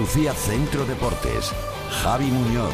Andalucía Centro Deportes. Javi Muñoz.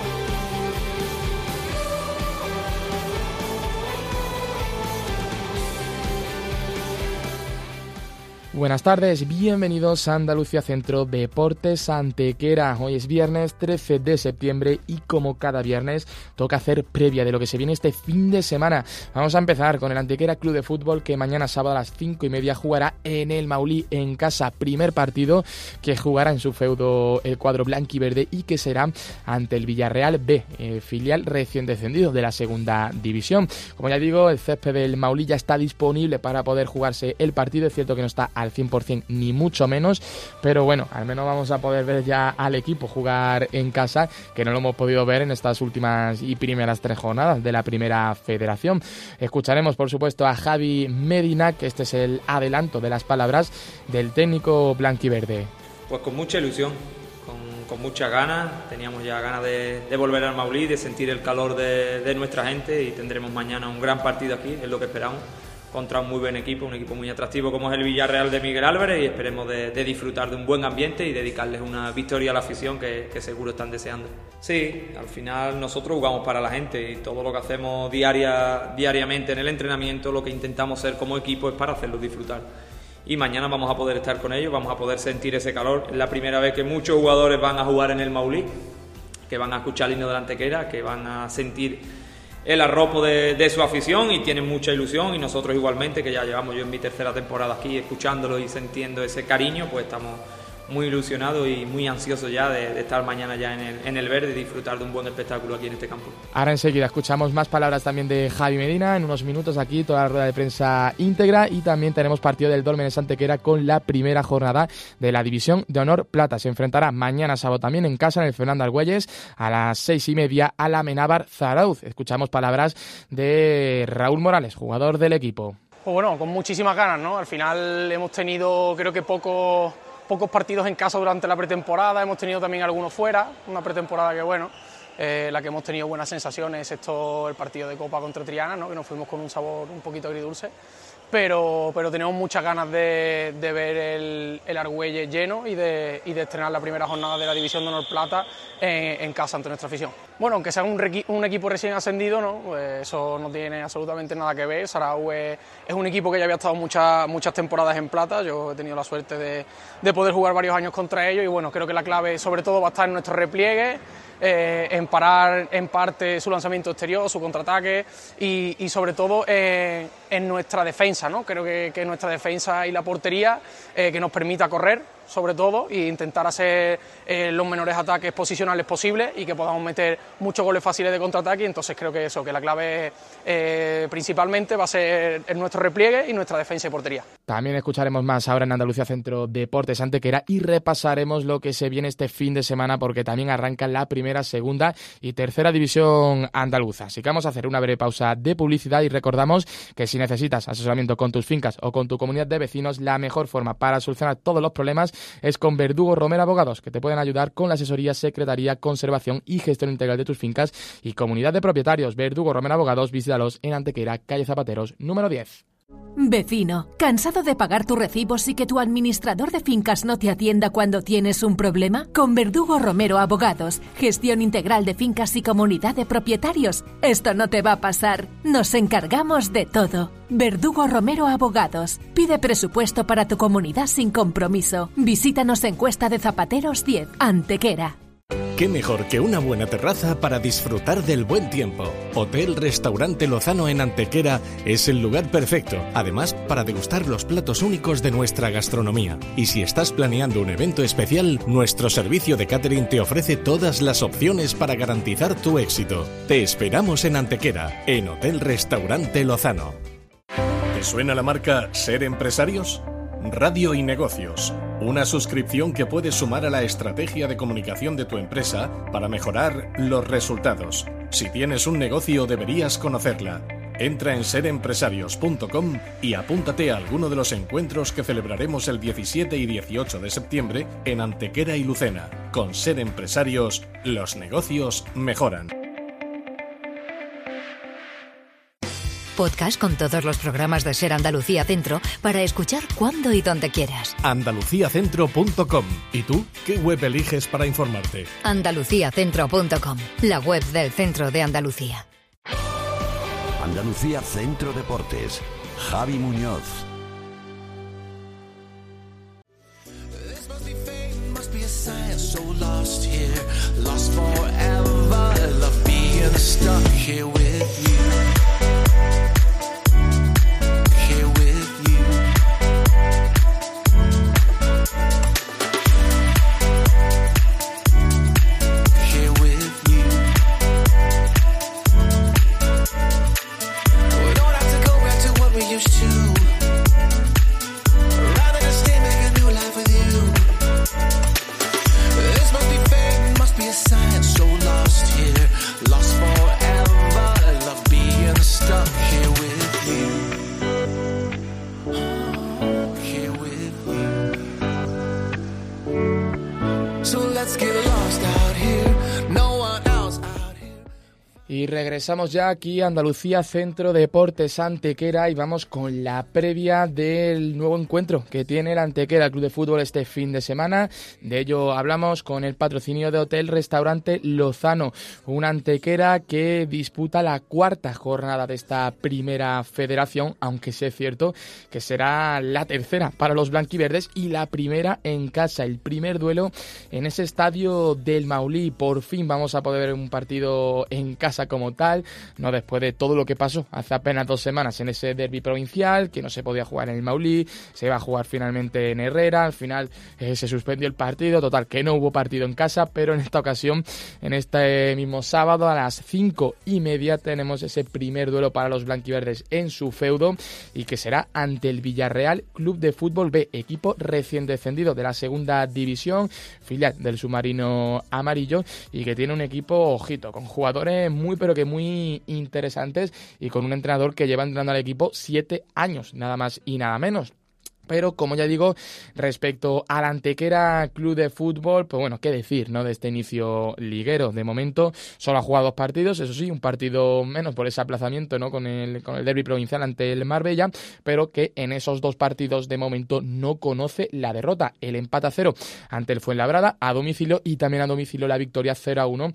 Buenas tardes, bienvenidos a Andalucía Centro Deportes Antequera. Hoy es viernes 13 de septiembre y como cada viernes toca hacer previa de lo que se viene este fin de semana. Vamos a empezar con el Antequera Club de Fútbol, que mañana sábado a las 5:30 jugará en el Maulí en casa. Primer partido que jugará en su feudo el cuadro blanquiverde y que será ante el Villarreal B, filial recién descendido de la segunda división. Como ya digo, el césped del Maulí ya está disponible para poder jugarse el partido. Es cierto que no está al 100% ni mucho menos, pero bueno, al menos vamos a poder ver ya al equipo jugar en casa, que no lo hemos podido ver en estas últimas y primeras 3 jornadas de la primera federación. Escucharemos por supuesto a Javi Medina, que este es el adelanto de las palabras del técnico blanquiverde. Pues con mucha ilusión, con muchas ganas, teníamos ya ganas de volver al Maulí, de sentir el calor de nuestra gente, y tendremos mañana un gran partido aquí, es lo que esperamos, contra un muy buen equipo, un equipo muy atractivo como es el Villarreal de Miguel Álvarez, y esperemos de disfrutar de un buen ambiente y dedicarles una victoria a la afición que seguro están deseando. Sí, al final nosotros jugamos para la gente y todo lo que hacemos diariamente en el entrenamiento, lo que intentamos ser como equipo es para hacerlos disfrutar. Y mañana vamos a poder estar con ellos, vamos a poder sentir ese calor. Es la primera vez que muchos jugadores van a jugar en el Maulí, que van a escuchar el himno de la Antequera, que van a sentir el arropo de su afición, y tienen mucha ilusión, y nosotros igualmente, que ya llevamos yo en mi tercera temporada aquí escuchándolo y sintiendo ese cariño, pues estamos muy ilusionados y muy ansiosos ya de estar mañana ya en el verde y disfrutar de un buen espectáculo aquí en este campo. Ahora enseguida escuchamos más palabras también de Javi Medina, en unos minutos aquí toda la rueda de prensa íntegra, y también tenemos partido del Dólmenes Antequera con la primera jornada de la División de Honor Plata. Se enfrentará mañana sábado también en casa en el Fernando Argüelles a las 6:30 a la Amenábar Zarauz. Escuchamos palabras de Raúl Morales, jugador del equipo. Pues bueno, con muchísimas ganas, ¿no? Al final hemos tenido, creo que pocos partidos en casa durante la pretemporada, hemos tenido también algunos fuera, una pretemporada que bueno, la que hemos tenido buenas sensaciones, excepto el partido de Copa contra Triana, ¿no? Que nos fuimos con un sabor un poquito agridulce, pero tenemos muchas ganas de ver el Argüelles lleno y de estrenar la primera jornada de la División de Honor Plata en casa ante nuestra afición. Bueno, aunque sea un equipo recién ascendido, ¿no? Pues eso no tiene absolutamente nada que ver. Sarau es un equipo que ya había estado muchas temporadas en Plata. Yo he tenido la suerte de poder jugar varios años contra ellos, y bueno, creo que la clave sobre todo va a estar en nuestro repliegue, en parar en parte su lanzamiento exterior, su contraataque, y sobre todo en nuestra defensa, ¿no? Creo que nuestra defensa y la portería, que nos permita correr sobre todo, e intentar hacer los menores ataques posicionales posibles y que podamos meter muchos goles fáciles de contraataque. Entonces creo que la clave principalmente va a ser en nuestro repliegue y nuestra defensa y portería. También escucharemos más ahora en Andalucía Centro Deportes Antequera, y repasaremos lo que se viene este fin de semana, porque también arrancan la primera, segunda y tercera división andaluza. Así que vamos a hacer una breve pausa de publicidad, y recordamos que si necesitas asesoramiento con tus fincas o con tu comunidad de vecinos, la mejor forma para solucionar todos los problemas es con Verdugo Romero Abogados, que te pueden ayudar con la asesoría, secretaría, conservación y gestión integral de tus fincas y comunidad de propietarios. Verdugo Romero Abogados, visítalos en Antequera, calle Zapateros, número 10. Vecino, ¿cansado de pagar tus recibos y que tu administrador de fincas no te atienda cuando tienes un problema? Con Verdugo Romero Abogados, gestión integral de fincas y comunidad de propietarios. Esto no te va a pasar. Nos encargamos de todo. Verdugo Romero Abogados. Pide presupuesto para tu comunidad sin compromiso. Visítanos en Cuesta de Zapateros 10, Antequera. ¿Qué mejor que una buena terraza para disfrutar del buen tiempo? Hotel Restaurante Lozano en Antequera es el lugar perfecto, además para degustar los platos únicos de nuestra gastronomía. Y si estás planeando un evento especial, nuestro servicio de catering te ofrece todas las opciones para garantizar tu éxito. Te esperamos en Antequera, en Hotel Restaurante Lozano. ¿Te suena la marca Ser Empresarios? Radio y Negocios. Una suscripción que puedes sumar a la estrategia de comunicación de tu empresa para mejorar los resultados. Si tienes un negocio, deberías conocerla. Entra en serempresarios.com y apúntate a alguno de los encuentros que celebraremos el 17 y 18 de septiembre en Antequera y Lucena. Con Ser Empresarios, los negocios mejoran. podcast con todos los programas de Ser Andalucía Centro para escuchar cuando y donde quieras. Andaluciacentro.com. ¿Y tú qué web eliges para informarte? Andaluciacentro.com, la web del Centro de Andalucía. Andalucía Centro Deportes. Javi Muñoz. Y regresamos ya aquí a Andalucía Centro Deportes Antequera y vamos con la previa del nuevo encuentro que tiene el Antequera Club de Fútbol este fin de semana. De ello hablamos con el patrocinio de Hotel Restaurante Lozano, un Antequera que disputa la cuarta jornada de esta primera federación, aunque sí es cierto que será la tercera para los blanquiverdes y la primera en casa, el primer duelo en ese estadio del Maulí. Por fin vamos a poder ver un partido en casa como tal, no después de todo lo que pasó hace apenas 2 semanas en ese derbi provincial, que no se podía jugar en el Maulí, se iba a jugar finalmente en Herrera, al final se suspendió el partido, total que no hubo partido en casa, pero en esta ocasión, en este mismo sábado a las 5:30 tenemos ese primer duelo para los blanquiverdes en su feudo y que será ante el Villarreal Club de Fútbol B, equipo recién descendido de la segunda división, filial del submarino amarillo y que tiene un equipo, ojito, con jugadores muy pero que muy interesantes y con un entrenador que lleva entrenando al equipo 7 años, nada más y nada menos. Pero, como ya digo, respecto al Antequera Club de Fútbol, pues bueno, qué decir, ¿no?, de este inicio liguero. De momento solo ha jugado 2 partidos, eso sí, un partido menos por ese aplazamiento, ¿no?, con el derbi provincial ante el Marbella, pero que en esos 2 partidos de momento no conoce la derrota. El empate a 0 ante el Fuenlabrada a domicilio y también a domicilio la victoria 0-1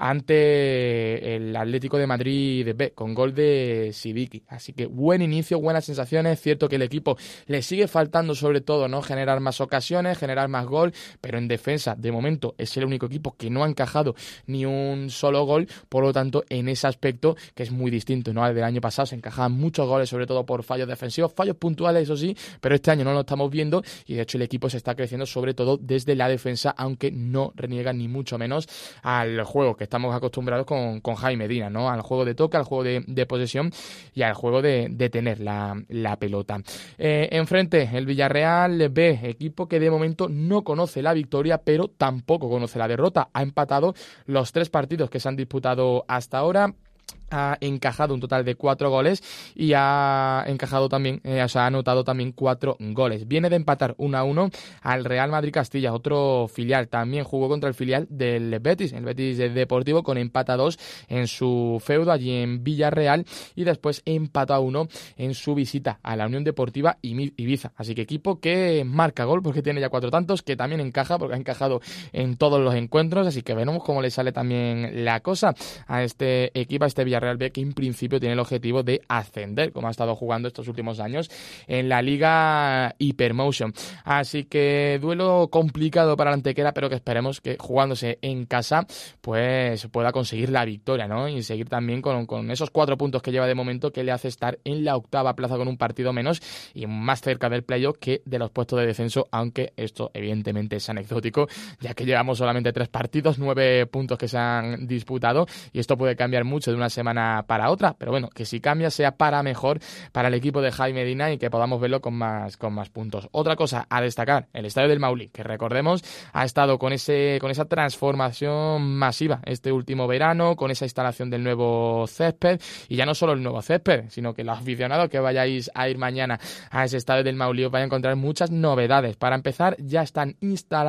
ante el Atlético de Madrid B, con gol de Sidiki. Así que buen inicio, buenas sensaciones. Cierto que el equipo le sigue faltando sobre todo, ¿no?, generar más ocasiones, generar más gol, pero en defensa de momento es el único equipo que no ha encajado ni un solo gol, por lo tanto en ese aspecto que es muy distinto, ¿no?, al del año pasado. Se encajaban muchos goles, sobre todo por fallos defensivos, fallos puntuales, eso sí, pero este año no lo estamos viendo y de hecho el equipo se está creciendo sobre todo desde la defensa, aunque no reniega ni mucho menos al juego que estamos acostumbrados con Javi Medina, ¿no?, al juego de toque, al juego de posesión y al juego de tener la pelota. Enfrente el Villarreal B, equipo que de momento no conoce la victoria, pero tampoco conoce la derrota. Ha empatado los 3 partidos que se han disputado hasta ahora. Ha encajado un total de 4 goles y ha encajado también, ha anotado también 4 goles. Viene de empatar 1-1 al Real Madrid Castilla, otro filial. También jugó contra el filial del Betis, el Betis Deportivo, con empate a 2 en su feudo allí en Villarreal y después empató a 1 en su visita a la Unión Deportiva Ibiza. Así que equipo que marca gol porque tiene ya 4 tantos, que también encaja porque ha encajado en todos los encuentros, así que veremos cómo le sale también la cosa a este equipo, a este Villarreal B, que en principio tiene el objetivo de ascender, como ha estado jugando estos últimos años en la Liga Hypermotion. Así que duelo complicado para la Antequera, pero que esperemos que jugándose en casa pues pueda conseguir la victoria, ¿no?, y seguir también con esos 4 puntos que lleva de momento, que le hace estar en la 8ª plaza con un partido menos y más cerca del playoff que de los puestos de descenso, aunque esto evidentemente es anecdótico, ya que llevamos solamente 3 partidos, 9 puntos que se han disputado y esto puede cambiar mucho de una semana para otra, pero bueno, que si cambia sea para mejor para el equipo de Javi Medina y que podamos verlo con más puntos. Otra cosa a destacar, el estadio del Maulí, que recordemos ha estado con esa transformación masiva este último verano, con esa instalación del nuevo césped, y ya no solo el nuevo césped, sino que los aficionados que vayáis a ir mañana a ese estadio del Maulí os vais a encontrar muchas novedades. Para empezar, ya están instalados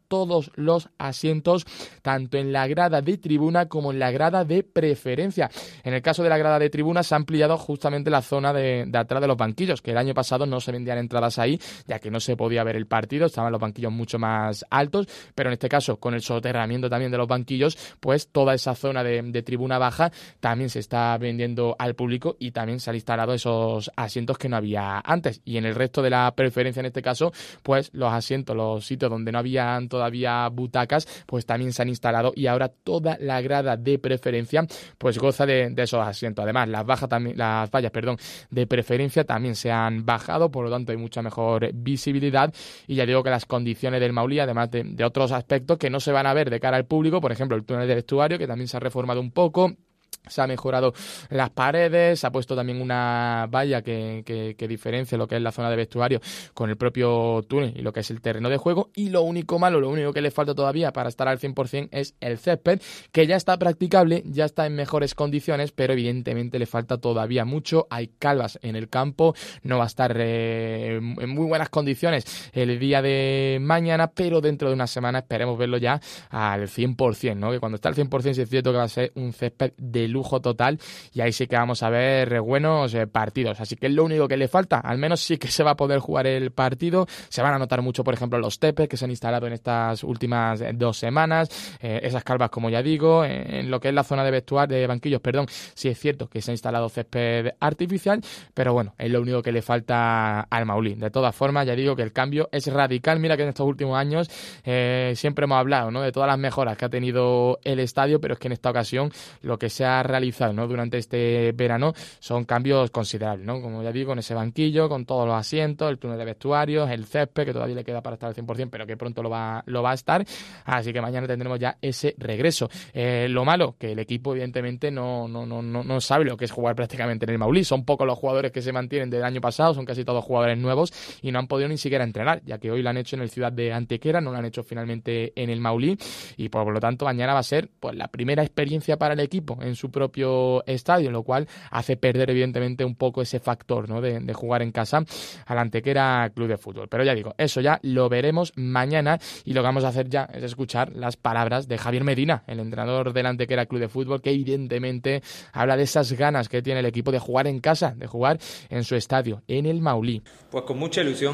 todos los asientos, tanto en la grada de tribuna como en la grada de preferencia. En el caso de la grada de tribuna se ha ampliado justamente la zona de atrás de los banquillos, que el año pasado no se vendían entradas ahí, ya que no se podía ver el partido, estaban los banquillos mucho más altos, pero en este caso, con el soterramiento también de los banquillos, pues toda esa zona de tribuna baja también se está vendiendo al público y también se han instalado esos asientos que no había antes. Y en el resto de la preferencia, en este caso, pues los asientos, los sitios donde no habían todavía butacas, pues también se han instalado y ahora toda la grada de preferencia pues goza de esos asientos. Además, las vallas de preferencia también se han bajado, por lo tanto hay mucha mejor visibilidad y ya digo que las condiciones del Maulí, además de otros aspectos que no se van a ver de cara al público, por ejemplo el túnel de vestuario, que también se ha reformado un poco. Se ha mejorado las paredes, se ha puesto también una valla que diferencia lo que es la zona de vestuario con el propio túnel y lo que es el terreno de juego. Y lo único malo, lo único que le falta todavía para estar al 100% es el césped, que ya está practicable, ya está en mejores condiciones, pero evidentemente le falta todavía mucho. Hay calvas en el campo, no va a estar en muy buenas condiciones el día de mañana, pero dentro de una semana esperemos verlo ya al 100%, ¿no? Que cuando está al 100% sí es cierto que va a ser un césped de lujo total y ahí sí que vamos a ver buenos partidos. Así que es lo único que le falta. Al menos sí que se va a poder jugar el partido. Se van a notar mucho, por ejemplo, los tepes que se han instalado en estas últimas 2 semanas. Esas calvas, como ya digo, en lo que es la zona de vestuario, de banquillos, sí es cierto que se ha instalado césped artificial, pero bueno, es lo único que le falta al Maulí. De todas formas, ya digo que el cambio es radical. Mira que en estos últimos años siempre hemos hablado, ¿no?, de todas las mejoras que ha tenido el estadio, pero es que en esta ocasión lo que se ha realizado, ¿no?, durante este verano son cambios considerables, ¿no? Como ya digo, con ese banquillo, con todos los asientos, el túnel de vestuarios, el césped, que todavía le queda para estar al 100%, pero que pronto lo va a estar. Así que mañana tendremos ya ese regreso. Lo malo, que el equipo evidentemente no sabe lo que es jugar prácticamente en el Maulí. Son pocos los jugadores que se mantienen del año pasado, son casi todos jugadores nuevos y no han podido ni siquiera entrenar, ya que hoy lo han hecho en el Ciudad de Antequera, no lo han hecho finalmente en el Maulí y por lo tanto mañana va a ser pues la primera experiencia para el equipo en su propio estadio, lo cual hace perder evidentemente un poco ese factor, ¿no?, de jugar en casa al Antequera Club de Fútbol. Pero ya digo, eso ya lo veremos mañana y lo que vamos a hacer ya es escuchar las palabras de Javier Medina, el entrenador del Antequera Club de Fútbol, que evidentemente habla de esas ganas que tiene el equipo de jugar en casa, de jugar en su estadio, en el Maulí. Pues con mucha ilusión,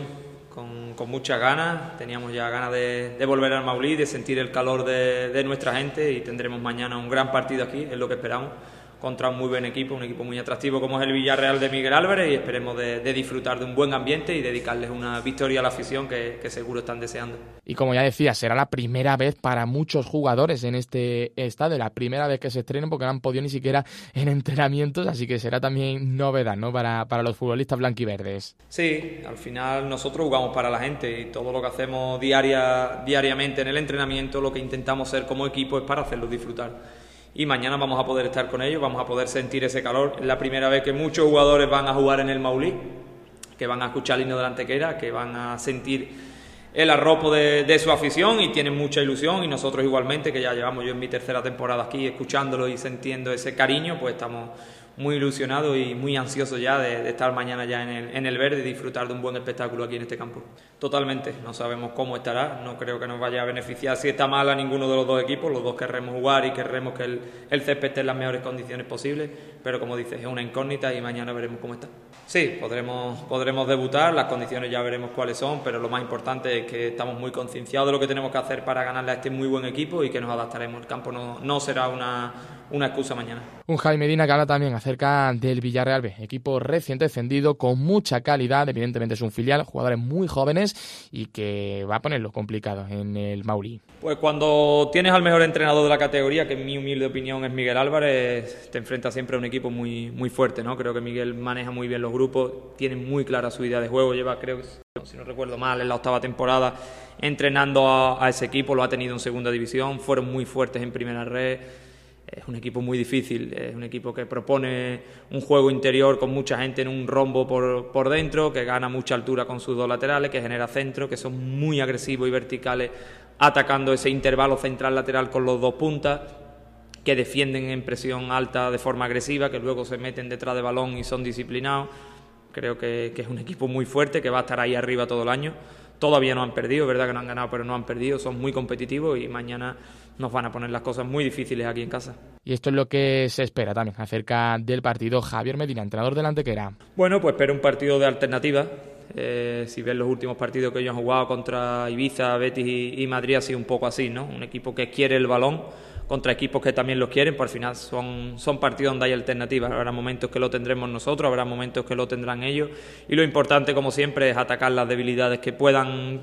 con muchas ganas. Teníamos ya ganas de volver al Maulí, de sentir el calor de nuestra gente y tendremos mañana un gran partido aquí, es lo que esperamos, contra un muy buen equipo, un equipo muy atractivo como es el Villarreal de Miguel Álvarez y esperemos de disfrutar de un buen ambiente y dedicarles una victoria a la afición que seguro están deseando. Y como ya decía, será la primera vez para muchos jugadores en este estadio, la primera vez que se estrenen porque no han podido ni siquiera en entrenamientos, así que será también novedad, ¿no?, para los futbolistas blanquiverdes. Sí, al final nosotros jugamos para la gente y todo lo que hacemos diariamente en el entrenamiento, lo que intentamos hacer como equipo es para hacerlos disfrutar. Y mañana vamos a poder estar con ellos, vamos a poder sentir ese calor. Es la primera vez que muchos jugadores van a jugar en el Maulí, que van a escuchar el himno de la Antequera, que van a sentir el arropo de su afición y tienen mucha ilusión. Y nosotros igualmente, que ya llevamos yo en mi 3ª temporada aquí escuchándolo y sintiendo ese cariño, pues estamos muy ilusionados y muy ansiosos ya de estar mañana ya en el verde y disfrutar de un buen espectáculo aquí en este campo. Totalmente, no sabemos cómo estará, no creo que nos vaya a beneficiar si está mal a ninguno de los dos equipos, los dos querremos jugar y querremos que el césped esté en las mejores condiciones posibles, pero como dices, es una incógnita y mañana veremos cómo está. Sí, podremos debutar, las condiciones ya veremos cuáles son, pero lo más importante es que estamos muy concienciados de lo que tenemos que hacer para ganarle a este muy buen equipo y que nos adaptaremos. El campo no será una excusa mañana. Un Javi Medina que habla también acerca del Villarreal B, equipo recién descendido con mucha calidad, evidentemente es un filial, jugadores muy jóvenes y que va a ponerlo complicado en el Maulí. Pues cuando tienes al mejor entrenador de la categoría, que en mi humilde opinión es Miguel Álvarez, te enfrentas siempre a un equipo muy, muy fuerte, ¿no? Creo que Miguel maneja muy bien los grupos, tiene muy clara su idea de juego, lleva, creo que, si no recuerdo mal, en la 8ª temporada entrenando a ese equipo, lo ha tenido en 2ª división, fueron muy fuertes en primera red. Es un equipo muy difícil, es un equipo que propone un juego interior con mucha gente en un rombo por dentro, que gana mucha altura con sus dos laterales, que genera centro, que son muy agresivos y verticales atacando ese intervalo central-lateral con los dos puntas, que defienden en presión alta de forma agresiva, que luego se meten detrás de balón y son disciplinados. Creo que es un equipo muy fuerte, que va a estar ahí arriba todo el año. todavía no han perdido, es verdad que no han ganado, pero no han perdido, son muy competitivos y mañana nos van a poner las cosas muy difíciles aquí en casa. Y esto es lo que se espera también acerca del partido. Javier Medina, entrenador del Antequera. Bueno, pues espero un partido de alternativa. Si ves los últimos partidos que ellos han jugado contra Ibiza, Betis y Madrid, ha sido un poco así, ¿no? Un equipo que quiere el balón contra equipos que también los quieren, pues al final son partidos donde hay alternativas. Habrá momentos que lo tendremos nosotros, habrá momentos que lo tendrán ellos, y lo importante, como siempre, es atacar las debilidades que puedan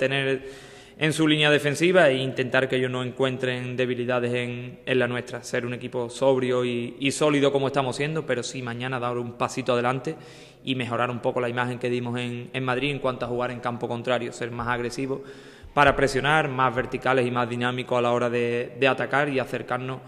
tener en su línea defensiva e intentar que ellos no encuentren debilidades en la nuestra. Ser un equipo sobrio y sólido como estamos siendo, pero sí mañana dar un pasito adelante y mejorar un poco la imagen que dimos en Madrid en cuanto a jugar en campo contrario, ser más agresivos para presionar, más verticales y más dinámicos a la hora de atacar y acercarnos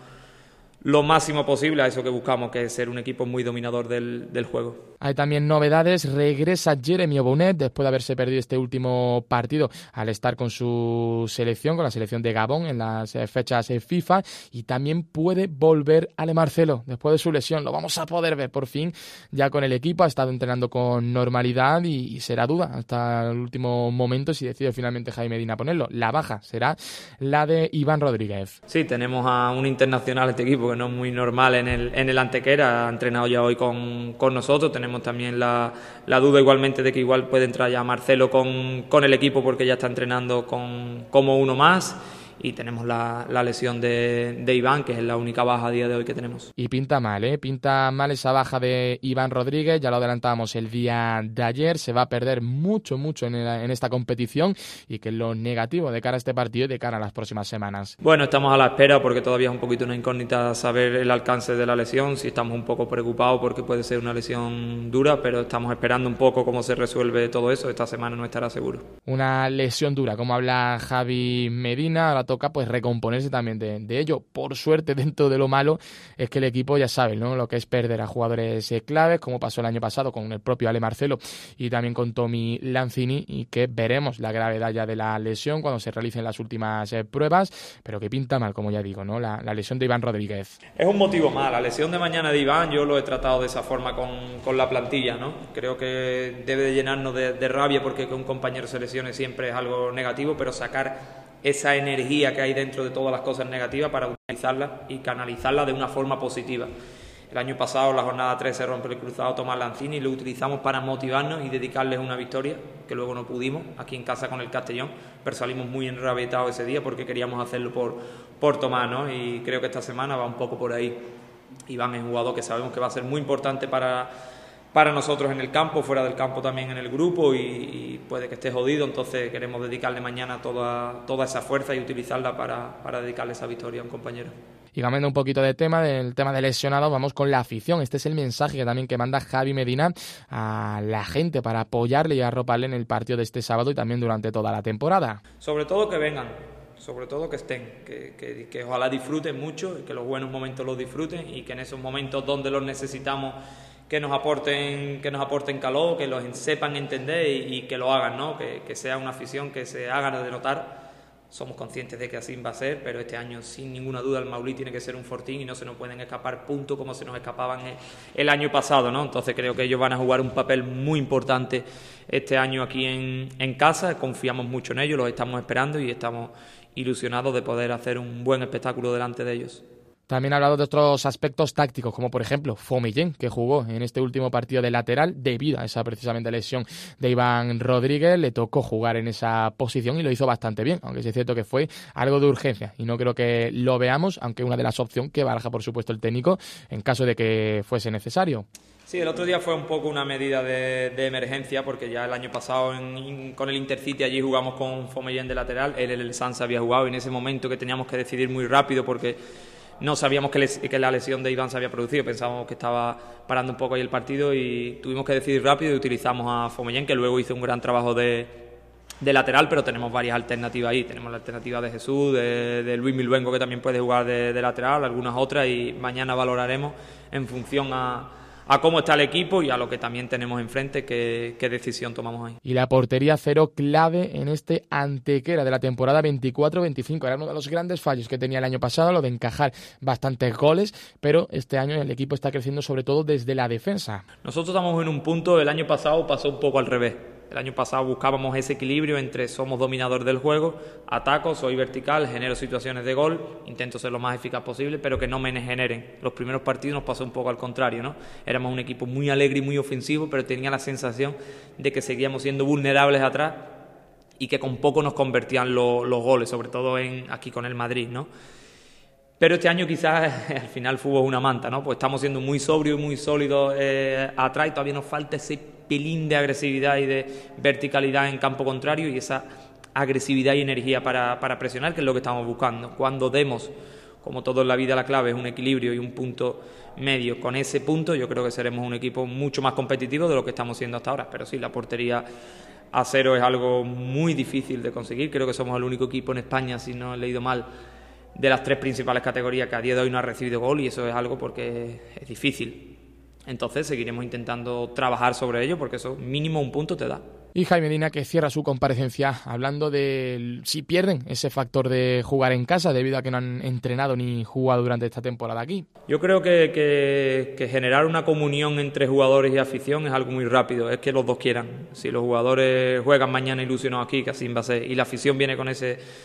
lo máximo posible a eso que buscamos, que es ser un equipo muy dominador del juego. Hay también novedades. Regresa Jeremy Obounet después de haberse perdido este último partido al estar con su selección, con la selección de Gabón en las fechas FIFA, y también puede volver Ale Marcelo después de su lesión. Lo vamos a poder ver por fin ya con el equipo. Ha estado entrenando con normalidad y será duda hasta el último momento si decide finalmente Jaime Medina ponerlo. La baja será la de Iván Rodríguez. Sí, tenemos a un internacional este equipo que no es muy normal en el Antequera. Ha entrenado ya hoy con nosotros. Tenemos también la duda igualmente de que igual puede entrar ya Marcelo con el equipo porque ya está entrenando como uno más. Y tenemos la lesión de Iván, que es la única baja a día de hoy que tenemos. Y pinta mal, pinta mal esa baja de Iván Rodríguez, ya lo adelantábamos el día de ayer, se va a perder mucho en esta competición, y que es lo negativo de cara a este partido y de cara a las próximas semanas. Bueno, estamos a la espera porque todavía es un poquito una incógnita saber el alcance de la lesión, si estamos un poco preocupados porque puede ser una lesión dura, pero estamos esperando un poco cómo se resuelve todo eso, esta semana no estará seguro. Una lesión dura, como habla Javi Medina, ahora toca pues recomponerse también de ello. Por suerte, dentro de lo malo, es que el equipo ya sabe, ¿no?, lo que es perder a jugadores claves, como pasó el año pasado con el propio Ale Marcelo y también con Tommy Lanzini, y que veremos la gravedad ya de la lesión cuando se realicen las últimas pruebas, pero que pinta mal, como ya digo, ¿no?, la lesión de Iván Rodríguez. Es un motivo más, la lesión de mañana de Iván yo lo he tratado de esa forma con la plantilla, ¿no? Creo que debe de llenarnos de rabia porque que un compañero se lesione siempre es algo negativo, pero sacar esa energía que hay dentro de todas las cosas negativas para utilizarla y canalizarla de una forma positiva. El año pasado, la jornada 3, se rompe el cruzado Tomás Lanzini y lo utilizamos para motivarnos y dedicarles una victoria, que luego no pudimos, aquí en casa con el Castellón, pero salimos muy enrabietados ese día porque queríamos hacerlo por Tomás, ¿no? Y creo que esta semana va un poco por ahí. Iván es un jugador que sabemos que va a ser muy importante para nosotros en el campo, fuera del campo también en el grupo, y puede que esté jodido, entonces queremos dedicarle mañana toda esa fuerza y utilizarla para dedicarle esa victoria a un compañero. Y cambiando un poquito de tema, del tema de lesionados, vamos con la afición. Este es el mensaje que también manda Javi Medina a la gente para apoyarle y arroparle en el partido de este sábado y también durante toda la temporada. Sobre todo que vengan, sobre todo que estén, que ojalá disfruten mucho, y que los buenos momentos los disfruten, y que en esos momentos donde los necesitamos que nos aporten calor, que los sepan entender y que lo hagan, ¿no? Que sea una afición que se haga de notar. Somos conscientes de que así va a ser, pero este año sin ninguna duda el Maulí tiene que ser un fortín y no se nos pueden escapar puntos como se nos escapaban el año pasado, ¿no? Entonces creo que ellos van a jugar un papel muy importante este año aquí en casa. Confiamos mucho en ellos, los estamos esperando y estamos ilusionados de poder hacer un buen espectáculo delante de ellos. También ha hablado de otros aspectos tácticos, como por ejemplo Fomellén, que jugó en este último partido de lateral debido a esa precisamente lesión de Iván Rodríguez. Le tocó jugar en esa posición y lo hizo bastante bien, aunque sí es cierto que fue algo de urgencia y no creo que lo veamos, aunque una de las opciones que baraja por supuesto el técnico en caso de que fuese necesario. Sí, el otro día fue un poco una medida de emergencia, porque ya el año pasado con el Intercity allí jugamos con Fomellén de lateral, él el Sanse había jugado, y en ese momento que teníamos que decidir muy rápido porque no sabíamos que la lesión de Iván se había producido, pensábamos que estaba parando un poco ahí el partido y tuvimos que decidir rápido y utilizamos a Fomellén, que luego hizo un gran trabajo de lateral, pero tenemos varias alternativas ahí. Tenemos la alternativa de Jesús, de Luis Milvengo, que también puede jugar de lateral, algunas otras, y mañana valoraremos en función a cómo está el equipo y a lo que también tenemos enfrente, qué decisión tomamos ahí. Y la portería cero clave en este Antequera de la temporada 24-25. Era uno de los grandes fallos que tenía el año pasado, lo de encajar bastantes goles, pero este año el equipo está creciendo sobre todo desde la defensa. Nosotros estamos en un punto, el año pasado pasó un poco al revés. El año pasado buscábamos ese equilibrio entre somos dominador del juego, ataco, soy vertical, genero situaciones de gol, intento ser lo más eficaz posible, pero que no me generen. Los primeros partidos nos pasó un poco al contrario, ¿no? Éramos un equipo muy alegre y muy ofensivo, pero tenía la sensación de que seguíamos siendo vulnerables atrás y que con poco nos convertían los goles, sobre todo aquí con el Madrid, ¿no? Pero este año quizás al final el fútbol es una manta, ¿no? Pues estamos siendo muy sobrios y muy sólidos atrás y todavía nos falta ese pelín de agresividad y de verticalidad en campo contrario y esa agresividad y energía para presionar, que es lo que estamos buscando. Cuando demos, como todo en la vida, la clave es un equilibrio y un punto medio. Con ese punto yo creo que seremos un equipo mucho más competitivo de lo que estamos siendo hasta ahora. Pero sí, la portería a cero es algo muy difícil de conseguir. Creo que somos el único equipo en España, si no he leído mal, de las 3 principales categorías que a día de hoy no ha recibido gol, y eso es algo porque es difícil. Entonces seguiremos intentando trabajar sobre ello, porque eso mínimo un punto te da. Y Jaime Medina, que cierra su comparecencia hablando de si pierden ese factor de jugar en casa debido a que no han entrenado ni jugado durante esta temporada aquí. Yo creo que generar una comunión entre jugadores y afición es algo muy rápido, es que los dos quieran. Si los jugadores juegan mañana ilusionados aquí, que así va a ser, y la afición viene con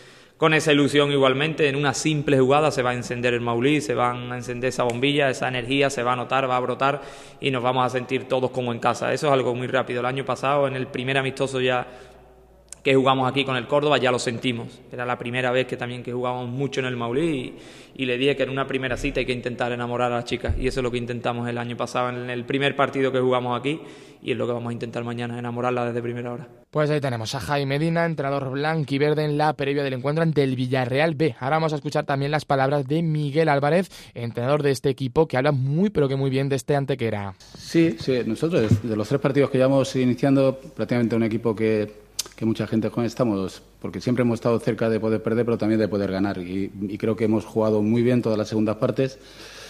esa ilusión igualmente, en una simple jugada se va a encender el Maulí, se van a encender esa bombilla, esa energía se va a notar, va a brotar y nos vamos a sentir todos como en casa. Eso es algo muy rápido. El año pasado, en el primer amistoso ya que jugamos aquí con el Córdoba, ya lo sentimos. Era la primera vez que jugábamos mucho en el Maulí y le dije que en una primera cita hay que intentar enamorar a las chicas, y eso es lo que intentamos el año pasado en el primer partido que jugamos aquí, y es lo que vamos a intentar mañana, enamorarla desde primera hora. Pues ahí tenemos a Jaime Medina, entrenador blanquiverde, en la previa del encuentro ante el Villarreal B. Ahora vamos a escuchar también las palabras de Miguel Álvarez, entrenador de este equipo, que habla muy pero que muy bien de este Antequera. Sí, nosotros de los 3 partidos que llevamos iniciando, prácticamente un equipo que mucha gente joven estamos, porque siempre hemos estado cerca de poder perder, pero también de poder ganar, y creo que hemos jugado muy bien todas las segundas partes,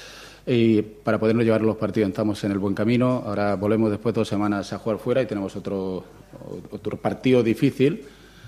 y para podernos llevar los partidos estamos en el buen camino. Ahora volvemos después de 2 semanas a jugar fuera y tenemos otro partido difícil,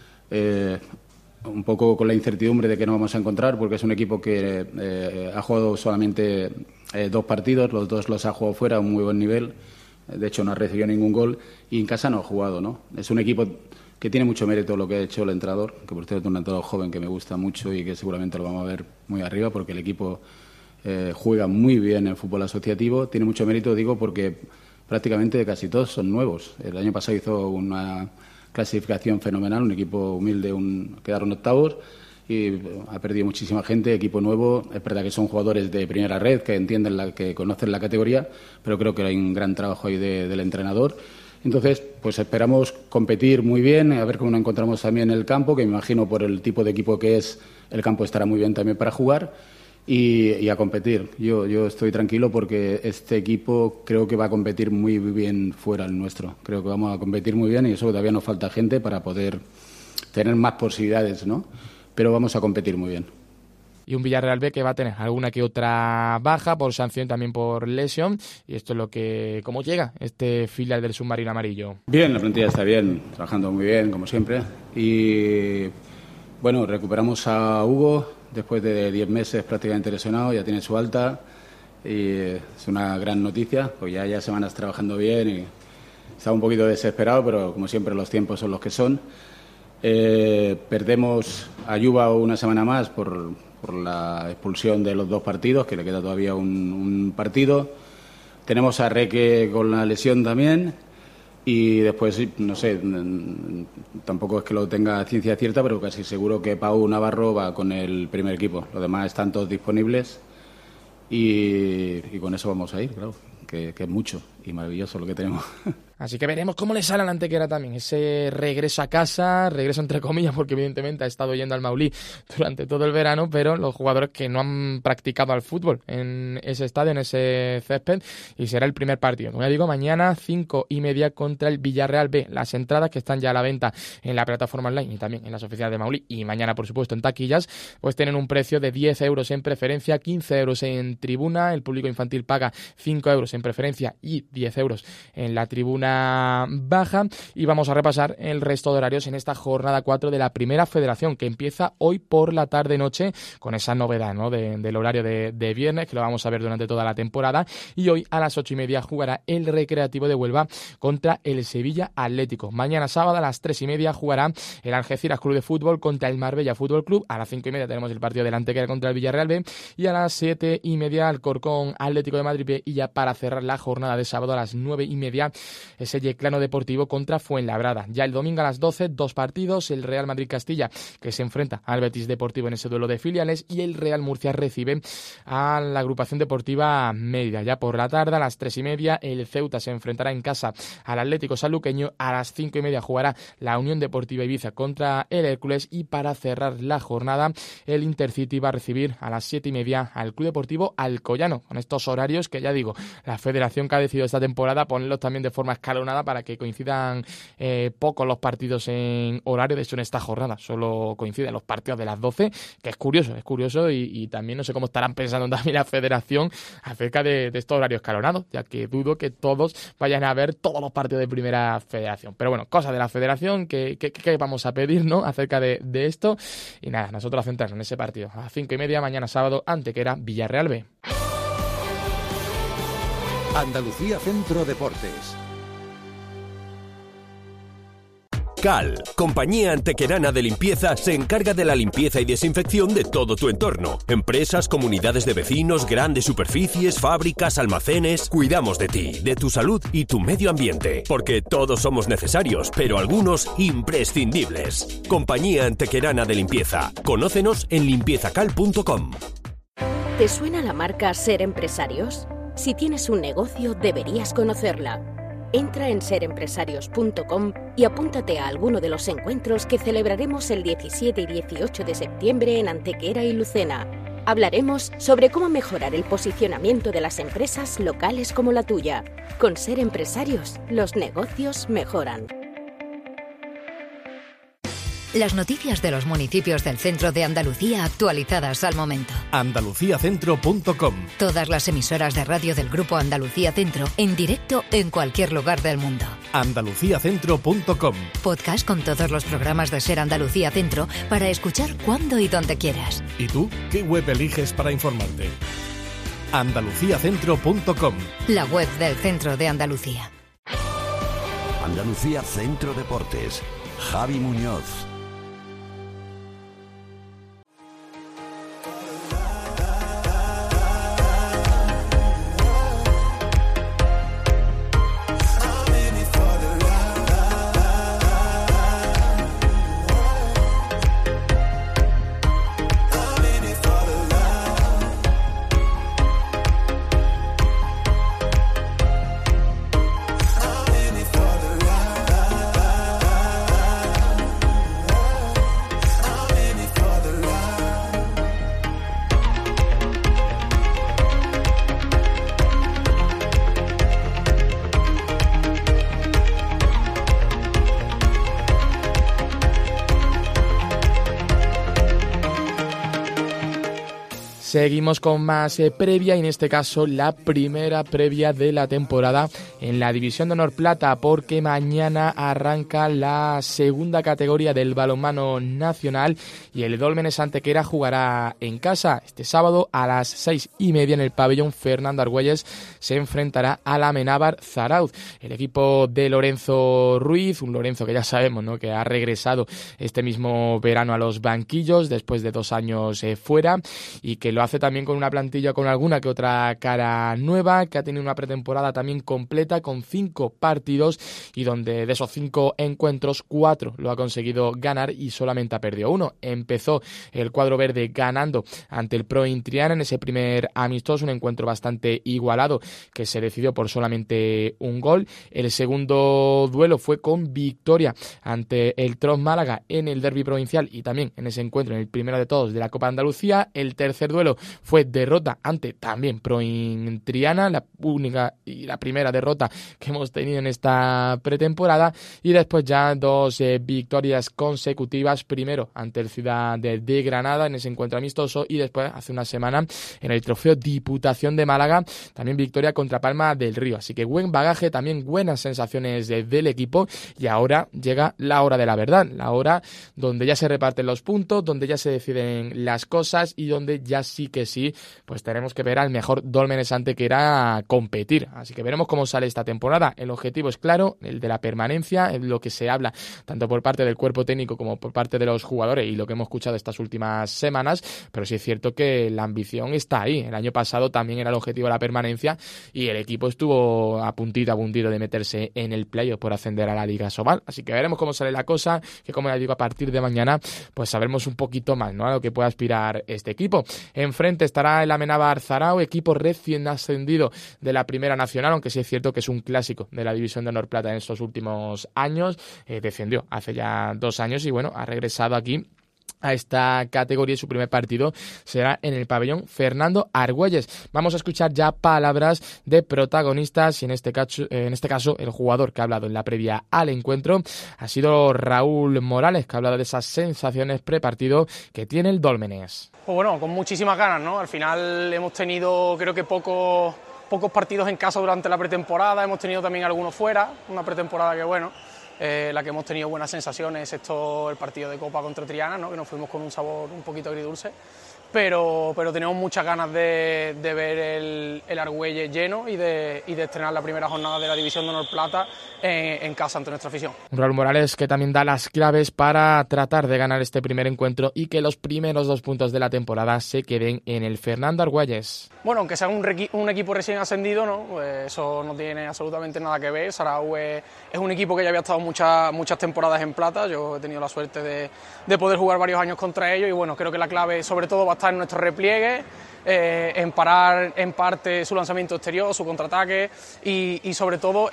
un poco con la incertidumbre de que no vamos a encontrar, porque es un equipo que ha jugado solamente 2 partidos, los 2 los ha jugado fuera a un muy buen nivel, de hecho no ha recibido ningún gol, y en casa no ha jugado, ¿no? Es un equipo que tiene mucho mérito lo que ha hecho el entrenador, que por cierto es un entrenador joven que me gusta mucho y que seguramente lo vamos a ver muy arriba, porque el equipo juega muy bien en fútbol asociativo. Tiene mucho mérito, digo, porque prácticamente casi todos son nuevos. El año pasado hizo una clasificación fenomenal, un equipo humilde, quedaron octavos, y ha perdido muchísima gente, equipo nuevo. Es verdad que son jugadores de primera red, que entienden, que conocen la categoría, pero creo que hay un gran trabajo ahí del entrenador. Entonces, pues esperamos competir muy bien, a ver cómo nos encontramos también en el campo, que me imagino por el tipo de equipo que es, el campo estará muy bien también para jugar, y a competir. Yo estoy tranquilo porque este equipo creo que va a competir muy bien fuera el nuestro. Creo que vamos a competir muy bien, y eso todavía nos falta gente para poder tener más posibilidades, ¿no? Pero vamos a competir muy bien. Y un Villarreal B que va a tener alguna que otra baja por sanción, también por lesión, y esto es lo que cómo llega este filial del submarino amarillo. Bien, la plantilla está bien, trabajando muy bien como siempre, y bueno, recuperamos a Hugo después de 10 meses prácticamente lesionado, ya tiene su alta, y es una gran noticia, pues ya semanas trabajando bien, y estaba un poquito desesperado, pero como siempre los tiempos son los que son. Perdemos a Yuba una semana más por la expulsión de los 2 partidos, que le queda todavía un partido. Tenemos a Reque con la lesión también, y después, no sé, tampoco es que lo tenga ciencia cierta, pero casi seguro que Pau Navarro va con el primer equipo. Los demás están todos disponibles, y con eso vamos a ir, claro, que es mucho y maravilloso lo que tenemos. Así que veremos cómo le sale al Antequera también ese regreso a casa, regreso entre comillas, porque evidentemente ha estado yendo al Maulí durante todo el verano, pero los jugadores que no han practicado al fútbol en ese estadio, en ese césped, y será el primer partido. Como ya digo, mañana 5:30 contra el Villarreal B. Las entradas que están ya a la venta en la plataforma online y también en las oficinas de Maulí, y mañana por supuesto en taquillas, pues tienen un precio de 10 euros en preferencia, 15 euros en tribuna. El público infantil paga 5 euros en preferencia y 10 euros en la tribuna línea baja. Y vamos a repasar el resto de horarios en esta jornada 4 de la Primera Federación, que empieza hoy por la tarde-noche, con esa novedad, ¿no?, del horario de viernes, que lo vamos a ver durante toda la temporada. Y hoy a las 8:30 jugará el Recreativo de Huelva contra el Sevilla Atlético. Mañana sábado a las 3:30 jugará el Algeciras Club de Fútbol contra el Marbella Fútbol Club. A las 5:30 tenemos el partido del Antequera contra el Villarreal B. Y a las 7:30 Alcorcón Atlético de Madrid B. Y ya para cerrar la jornada de sábado a las 9:30 ese Yeclano Deportivo contra Fuenlabrada. Ya el domingo a las 12, 2 partidos: el Real Madrid Castilla, que se enfrenta al Betis Deportivo en ese duelo de filiales, y el Real Murcia recibe a la Agrupación Deportiva Mérida. Ya por la tarde a las 3:30 el Ceuta se enfrentará en casa al Atlético Sanluqueño. A las 5:30 jugará la Unión Deportiva Ibiza contra el Hércules, y para cerrar la jornada el Intercity va a recibir a las 7:30 al Club Deportivo Alcoyano. Con estos horarios que, ya digo, la federación que ha decidido esta temporada ponerlos también de forma escalonada para que coincidan poco los partidos en horario. De hecho, en esta jornada solo coinciden los partidos de las 12, que es curioso y también no sé cómo estarán pensando también la federación acerca de estos horarios escalonados, ya que dudo que todos vayan a ver todos los partidos de Primera Federación. Pero bueno, cosas de la federación que vamos a pedir, ¿no?, acerca de esto. Y nada, nosotros centrarnos en ese partido a las 5:30 mañana sábado, Antequera Villarreal B. Andalucía Centro Deportes. Cal, compañía antequerana de limpieza, se encarga de la limpieza y desinfección de todo tu entorno. Empresas, comunidades de vecinos, grandes superficies, fábricas, almacenes. Cuidamos de ti, de tu salud y tu medio ambiente, porque todos somos necesarios, pero algunos imprescindibles. Compañía antequerana de limpieza. Conócenos en limpiezacal.com. ¿Te suena la marca Ser Empresarios? Si tienes un negocio, deberías conocerla. Entra en serempresarios.com y apúntate a alguno de los encuentros que celebraremos el 17 y 18 de septiembre en Antequera y Lucena. Hablaremos sobre cómo mejorar el posicionamiento de las empresas locales como la tuya. Con Ser Empresarios, los negocios mejoran. Las noticias de los municipios del centro de Andalucía actualizadas al momento. Andaluciacentro.com. Todas las emisoras de radio del Grupo Andalucía Centro en directo en cualquier lugar del mundo. Andaluciacentro.com. Podcast con todos los programas de Ser Andalucía Centro para escuchar cuando y donde quieras. ¿Y tú qué web eliges para informarte? Andaluciacentro.com. La web del centro de Andalucía. Andalucía Centro Deportes. Javi Muñoz. Seguimos con más previa, y en este caso la primera previa de la temporada en la División de Honor Plata, porque mañana arranca la segunda categoría del balonmano nacional y el Dólmenes Antequera jugará en casa. Este sábado a las 6:30 en el pabellón Fernando Argüelles se enfrentará a la Amenábar Zarauz. El equipo de Lorenzo Ruiz, un Lorenzo que ya sabemos, ¿no?, que ha regresado este mismo verano a los banquillos después de 2 años fuera, y que lo hace también con una plantilla con alguna que otra cara nueva, que ha tenido una pretemporada también completa con 5 partidos, y donde de esos 5 encuentros 4 lo ha conseguido ganar y solamente ha perdido 1. Empezó el cuadro verde ganando ante el Pro Intriana en ese primer amistoso, un encuentro bastante igualado que se decidió por solamente un gol. El segundo duelo fue con victoria ante el Tros Málaga en el derbi provincial y también en ese encuentro, en el primero de todos de la Copa Andalucía. El tercer duelo duelo fue derrota ante también Proin Triana, la única y la primera derrota que hemos tenido en esta pretemporada, y después ya 2 victorias consecutivas, primero ante el Ciudad de Granada en ese encuentro amistoso y después hace una semana en el Trofeo Diputación de Málaga, también victoria contra Palma del Río, así que buen bagaje, también buenas sensaciones del equipo, y ahora llega la hora de la verdad, la hora donde ya se reparten los puntos, donde ya se deciden las cosas y donde ya sí que sí, pues tenemos que ver al mejor Dólmenes Antequera competir, así que veremos cómo sale esta temporada. El objetivo es claro, el de la permanencia, es lo que se habla tanto por parte del cuerpo técnico como por parte de los jugadores y lo que hemos escuchado estas últimas semanas, pero sí es cierto que la ambición está ahí. El año pasado también era el objetivo de la permanencia y el equipo estuvo a puntito de meterse en el playoff por ascender a la Liga Sobal, así que veremos cómo sale la cosa, que como ya digo, a partir de mañana pues sabremos un poquito más, ¿no?, a lo que pueda aspirar este equipo. Enfrente estará el Amenábar Zarao, equipo recién ascendido de la Primera Nacional, aunque sí es cierto que es un clásico de la División de Honor Plata en estos últimos años, descendió hace ya 2 años y bueno, ha regresado aquí a esta categoría y su primer partido será en el pabellón Fernando Argüelles. Vamos a escuchar ya palabras de protagonistas y en este caso el jugador que ha hablado en la previa al encuentro ha sido Raúl Morales, que ha hablado de esas sensaciones prepartido que tiene el Dólmenes. Pues bueno, con muchísimas ganas, ¿no? Al final hemos tenido, creo que pocos partidos en casa durante la pretemporada, hemos tenido también algunos fuera, una pretemporada que bueno, la que hemos tenido buenas sensaciones, excepto el partido de Copa contra Triana, ¿no?, que nos fuimos con un sabor un poquito agridulce, pero tenemos muchas ganas de ver el Argüelles lleno y de estrenar la primera jornada de la División de Honor Plata en casa ante nuestra afición. Raúl Morales, que también da las claves para tratar de ganar este primer encuentro y que los primeros 2 puntos de la temporada se queden en el Fernando Argüelles. Bueno, aunque sea un equipo recién ascendido, ¿no?, pues eso no tiene absolutamente nada que ver. Sarau es un equipo que ya había estado muchas temporadas en plata. Yo he tenido la suerte de poder jugar varios años contra ellos y bueno, creo que la clave sobre todo va a estar en nuestro repliegue, en parar en parte su lanzamiento exterior, su contraataque y sobre todo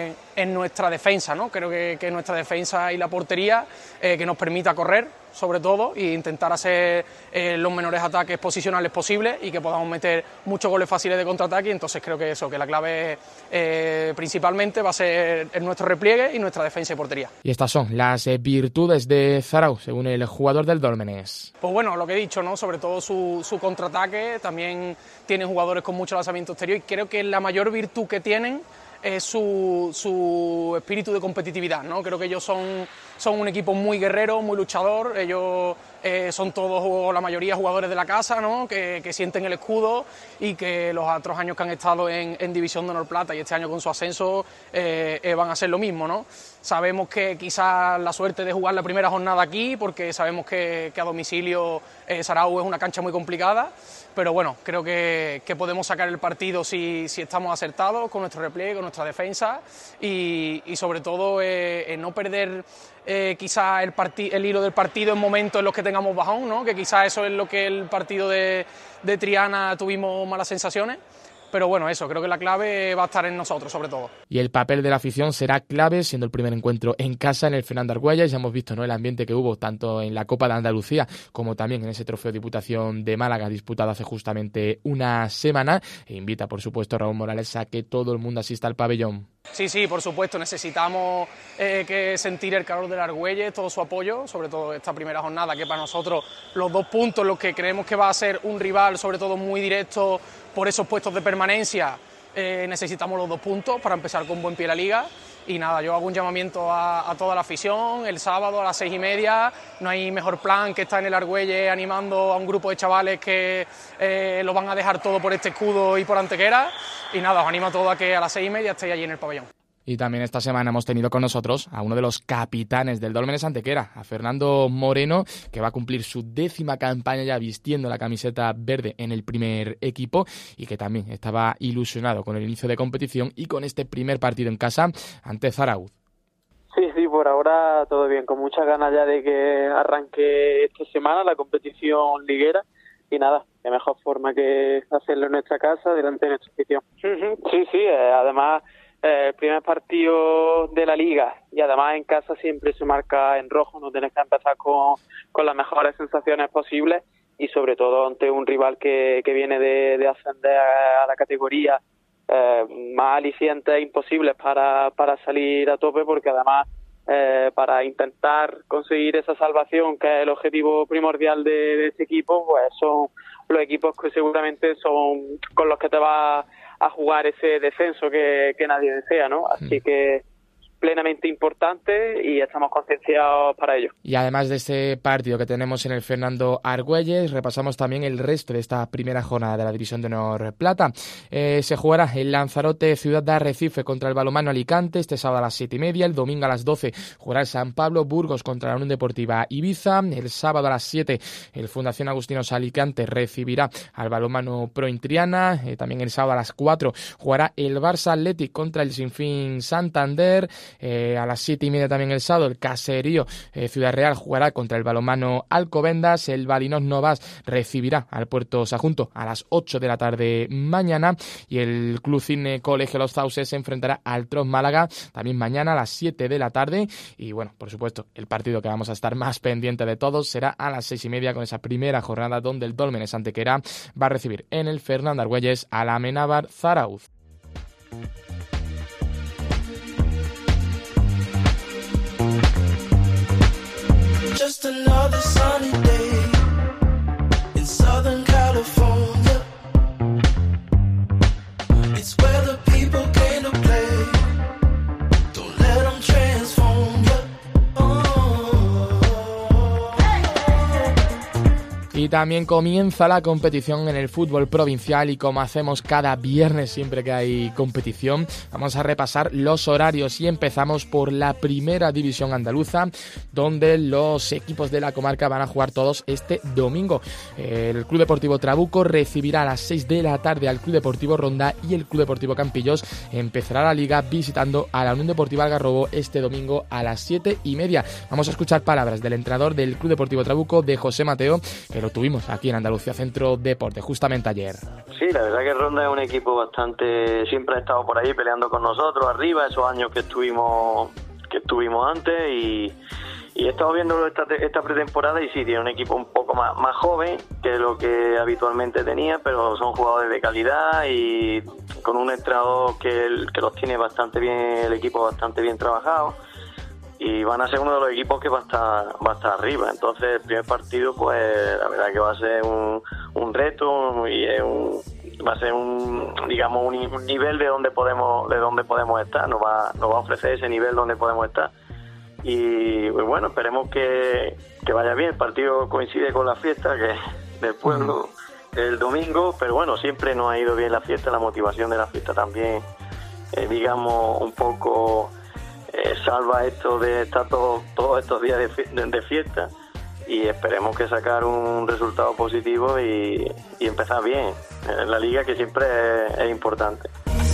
en nuestra defensa, ¿no? Creo que nuestra defensa y la portería que nos permita correr sobre todo e intentar hacer los menores ataques posicionales posibles y que podamos meter muchos goles fáciles de contraataque. Entonces creo que la clave principalmente va a ser en nuestro repliegue y nuestra defensa y portería. Y estas son las virtudes de Zarao, según el jugador del Dólmenes. Pues bueno, lo que he dicho, ¿no?, sobre todo su contraataque, también tienen jugadores con mucho lanzamiento exterior y creo que la mayor virtud que tienen es su espíritu de competitividad, ¿no? Creo que ellos son un equipo muy guerrero, muy luchador. Ellos son todos, o la mayoría, jugadores de la casa, ¿no?, que sienten el escudo y que los otros años que han estado en División de Honor Plata y este año con su ascenso van a hacer lo mismo, ¿no? Sabemos que quizás la suerte de jugar la primera jornada aquí, porque sabemos que a domicilio Sarau es una cancha muy complicada, pero bueno, creo que podemos sacar el partido si estamos acertados con nuestro repliegue, con nuestra defensa y sobre todo no perder quizás el hilo del partido en momentos en los que tengamos bajón, ¿no?, que quizás eso es lo que el partido de Triana tuvimos malas sensaciones. Pero bueno, eso, creo que la clave va a estar en nosotros, sobre todo. Y el papel de la afición será clave, siendo el primer encuentro en casa en el Fernando Argüelles. Ya hemos visto, ¿no?, el ambiente que hubo tanto en la Copa de Andalucía como también en ese Trofeo Diputación de Málaga disputado hace justamente una semana. E invita, por supuesto, a Raúl Morales a que todo el mundo asista al pabellón. Sí, por supuesto, necesitamos que sentir el calor del Argüelles, todo su apoyo, sobre todo esta primera jornada, que para nosotros los 2 puntos, los que creemos que va a ser un rival, sobre todo muy directo por esos puestos de permanencia, necesitamos los 2 puntos para empezar con buen pie la liga. Y nada, yo hago un llamamiento a toda la afición, el sábado a las 6:30, no hay mejor plan que estar en el Argüelles animando a un grupo de chavales que lo van a dejar todo por este escudo y por Antequera, y nada, os animo a todos a que a las 6:30 estéis allí en el pabellón. Y también esta semana hemos tenido con nosotros a uno de los capitanes del Dólmenes Antequera, a Fernando Moreno, que va a cumplir su 10ª campaña ya vistiendo la camiseta verde en el primer equipo y que también estaba ilusionado con el inicio de competición y con este primer partido en casa ante Zarau. Sí, por ahora todo bien, con muchas ganas ya de que arranque esta semana la competición liguera y nada, qué mejor forma que hacerlo en nuestra casa delante de nuestra afición. Sí, además el primer partido de la liga y además en casa siempre se marca en rojo, no tienes que empezar con las mejores sensaciones posibles y sobre todo ante un rival que viene de ascender a la categoría, más alicientes imposibles para salir a tope, porque además para intentar conseguir esa salvación, que es el objetivo primordial de este equipo, pues son los equipos que seguramente son con los que te vas a jugar ese descenso que nadie desea, ¿no? Así que plenamente importante y estamos concienciados para ello. Y además de este partido que tenemos en el Fernando Argüelles, repasamos también el resto de esta primera jornada de la División de Honor Plata. Se jugará el Lanzarote Ciudad de Arrecife contra el Balonmano Alicante este sábado a las 7:30, el domingo a las 12 jugará el San Pablo Burgos contra la Unión Deportiva Ibiza, el sábado a las 7 el Fundación Agustinos Alicante recibirá al Balonmano Prointriana, también el sábado a las 4 jugará el Barça Athletic contra el Sinfín Santander. A las 7:30 también el sábado el Caserío Ciudad Real jugará contra el Balonmano Alcobendas, el Balinos Novas recibirá al Puerto Sagunto a las 8 de la tarde mañana y el Club Cine Colegio Los Sauces se enfrentará al Tros Málaga también mañana a las 7 de la tarde y bueno, por supuesto, el partido que vamos a estar más pendiente de todos será a las 6:30 con esa primera jornada donde el Dólmenes Antequera va a recibir en el Fernando Argüelles a la Amenábar Zarauz. Just another sunny day in Southern California. It's where the people came to play. Don't let them transform you. Y también comienza la competición en el fútbol provincial y como hacemos cada viernes siempre que hay competición, vamos a repasar los horarios y empezamos por la primera división andaluza, donde los equipos de la comarca van a jugar todos este domingo. El Club Deportivo Trabuco recibirá a las 6 de la tarde al Club Deportivo Ronda y el Club Deportivo Campillos empezará la liga visitando a la Unión Deportiva Algarrobo este domingo a las 7:30. Vamos a escuchar palabras del entrenador del Club Deportivo Trabuco, de José Mateo, que lo tuvimos aquí en Andalucía Centro Deporte justamente ayer. Sí, la verdad que Ronda es un equipo bastante, siempre ha estado por ahí peleando con nosotros arriba, esos años que estuvimos antes y he estado viendo esta pretemporada y sí, tiene un equipo un poco más joven que lo que habitualmente tenía, pero son jugadores de calidad y con un entrenador que los tiene bastante bien, el equipo bastante bien trabajado. Y van a ser uno de los equipos que va a estar arriba. Entonces el primer partido, pues la verdad que va a ser un reto y va a ser un nivel de donde podemos estar. Nos va a ofrecer ese nivel donde podemos estar. Y pues, bueno, esperemos que vaya bien. El partido coincide con la fiesta del pueblo el domingo, pero bueno, siempre nos ha ido bien la fiesta, la motivación de la fiesta también, un poco salva esto de estar todos estos días de fiesta y esperemos que sacar un resultado positivo y empezar bien en la liga, que siempre es importante.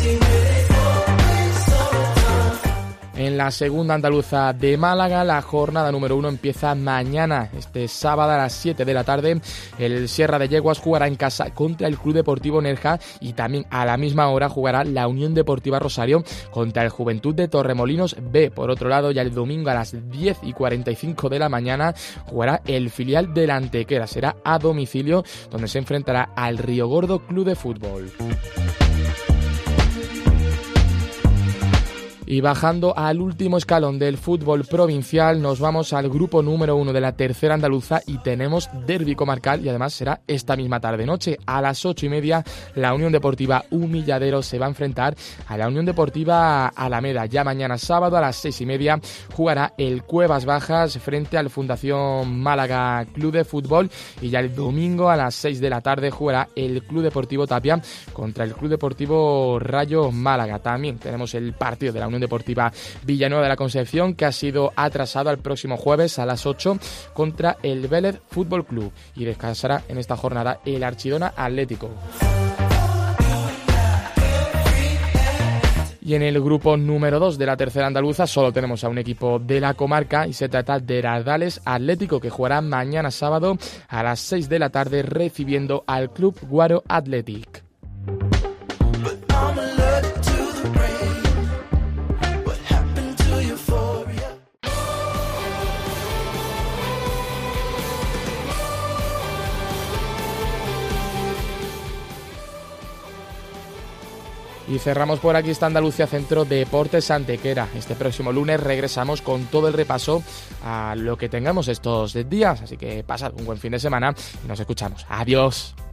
En la segunda andaluza de Málaga, la jornada número 1 empieza mañana, este sábado a las 7 de la tarde. El Sierra de Yeguas jugará en casa contra el Club Deportivo Nerja y también a la misma hora jugará la Unión Deportiva Rosario contra el Juventud de Torremolinos B. Por otro lado, ya el domingo a las 10:45 de la mañana jugará el filial del Antequera. Será a domicilio, donde se enfrentará al Río Gordo Club de Fútbol. Y bajando al último escalón del fútbol provincial, nos vamos al grupo número 1 de la tercera andaluza y tenemos derbi comarcal y además será esta misma tarde-noche. A las 8:30 la Unión Deportiva Humilladero se va a enfrentar a la Unión Deportiva Alameda. Ya mañana sábado a las 6:30 jugará el Cuevas Bajas frente al Fundación Málaga Club de Fútbol y ya el domingo a las 6 de la tarde jugará el Club Deportivo Tapia contra el Club Deportivo Rayo Málaga. También tenemos el partido de la Unión Deportiva Villanueva de la Concepción, que ha sido atrasado al próximo jueves a las 8 contra el Vélez Fútbol Club, y descansará en esta jornada el Archidona Atlético. Y en el grupo número 2 de la tercera andaluza solo tenemos a un equipo de la comarca y se trata de Ardales Atlético, que jugará mañana sábado a las 6 de la tarde recibiendo al Club Guaro Athletic. Y cerramos por aquí esta Andalucía Centro Deportes Antequera. Este próximo lunes regresamos con todo el repaso a lo que tengamos estos días. Así que pasad un buen fin de semana y nos escuchamos. Adiós.